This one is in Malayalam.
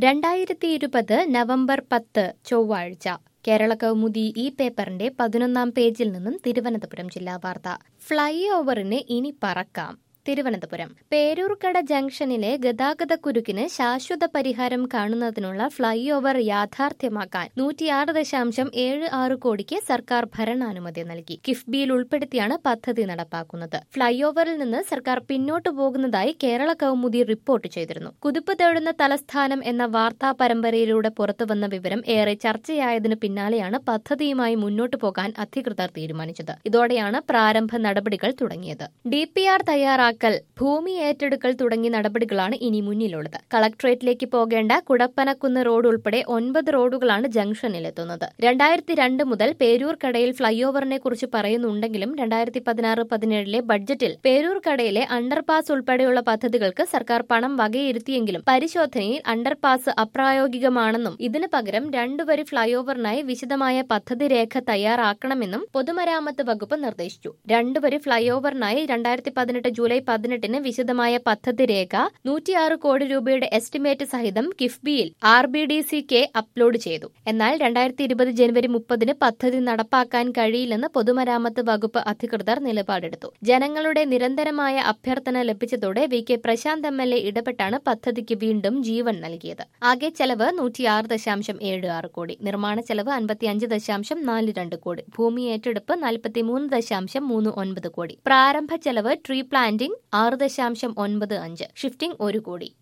2020 നവംബർ 10 ചൊവ്വാഴ്ച കേരള കൗമുദി ഈ പേപ്പറിന്റെ 11-ാം പേജിൽ നിന്നും തിരുവനന്തപുരം ജില്ലാ വാർത്ത. ഫ്ളൈ ഓവറിന് ഇനി പറക്കാം. തിരുവനന്തപുരം പേരൂർക്കട ജംഗ്ഷനിലെ ഗതാഗതക്കുരുക്കിന് ശാശ്വത പരിഹാരം കാണുന്നതിനുള്ള ഫ്ളൈ ഓവർ യാഥാർത്ഥ്യമാക്കാൻ 106.76 കോടിക്ക് സർക്കാർ ഭരണാനുമതി നൽകി. കിഫ്ബിയിൽ ഉൾപ്പെടുത്തിയാണ് പദ്ധതി നടപ്പാക്കുന്നത്. ഫ്ളൈ ഓവറിൽ നിന്ന് സർക്കാർ പിന്നോട്ടു പോകുന്നതായി കേരള കൗമുദി റിപ്പോർട്ട് ചെയ്തിരുന്നു. കുതിപ്പ് തേടുന്ന തലസ്ഥാനം എന്ന വാർത്താ പരമ്പരയിലൂടെ പുറത്തുവന്ന വിവരം ഏറെ ചർച്ചയായതിനു പിന്നാലെയാണ് പദ്ധതിയുമായി മുന്നോട്ടു പോകാൻ അധികൃതർ തീരുമാനിച്ചത്. ഇതോടെയാണ് പ്രാരംഭ നടപടികൾ തുടങ്ങിയത്. DPR തയ്യാറാക്കൽ, ഭൂമി ഏറ്റെടുക്കൽ തുടങ്ങിയ നടപടികളാണ് ഇനി മുന്നിലുള്ളത്. കളക്ടറേറ്റിലേക്ക് പോകേണ്ട കുടപ്പനക്കുന്ന് റോഡ് ഉൾപ്പെടെ 9 റോഡുകളാണ് ജംഗ്ഷനിലെത്തുന്നത്. 2002 മുതൽ പേരൂർക്കടയിൽ ഫ്ളൈ ഓവറിനെ കുറിച്ച് പറയുന്നുണ്ടെങ്കിലും 2016-17 ബഡ്ജറ്റിൽ പേരൂർക്കടയിലെ അണ്ടർപാസ് ഉൾപ്പെടെയുള്ള പദ്ധതികൾക്ക് സർക്കാർ പണം വകയിരുത്തിയെങ്കിലും പരിശോധനയിൽ അണ്ടർപാസ് അപ്രായോഗികമാണെന്നും ഇതിനു പകരം 2 വരി ഫ്ളൈ ഓവറിനായി വിശദമായ പദ്ധതി രേഖ തയ്യാറാക്കണമെന്നും പൊതുമരാമത്ത് വകുപ്പ് നിർദ്ദേശിച്ചു. 2 വരി ഫ്ളൈ ഓവറിനായി 2018 ജൂലൈ 18-ന് വിശദമായ പദ്ധതി രേഖ 106 കോടി രൂപയുടെ എസ്റ്റിമേറ്റ് സഹിതം കിഫ്ബിയിൽ RBDCK അപ്ലോഡ് ചെയ്തു. എന്നാൽ 2020 ജനുവരി 30-ന് പദ്ധതി നടപ്പാക്കാൻ കഴിയില്ലെന്ന് പൊതുമരാമത്ത് വകുപ്പ് അധികൃതർ നിലപാടെടുത്തു. ജനങ്ങളുടെ നിരന്തരമായ അഭ്യർത്ഥന ലഭിച്ചതോടെ VK പ്രശാന്ത് MLA ഇടപെട്ടാണ് പദ്ധതിക്ക് വീണ്ടും ജീവൻ നൽകിയത്. ആകെ ചെലവ് 106.76 കോടി, നിർമ്മാണ ചെലവ് 55.42 കോടി, ഭൂമി ഏറ്റെടുപ്പ് 43.39 കോടി, പ്രാരംഭ ചെലവ് ട്രീ പ്ലാന്റിംഗ് 6.95, ഷിഫ്റ്റിംഗ് 1 കോടി.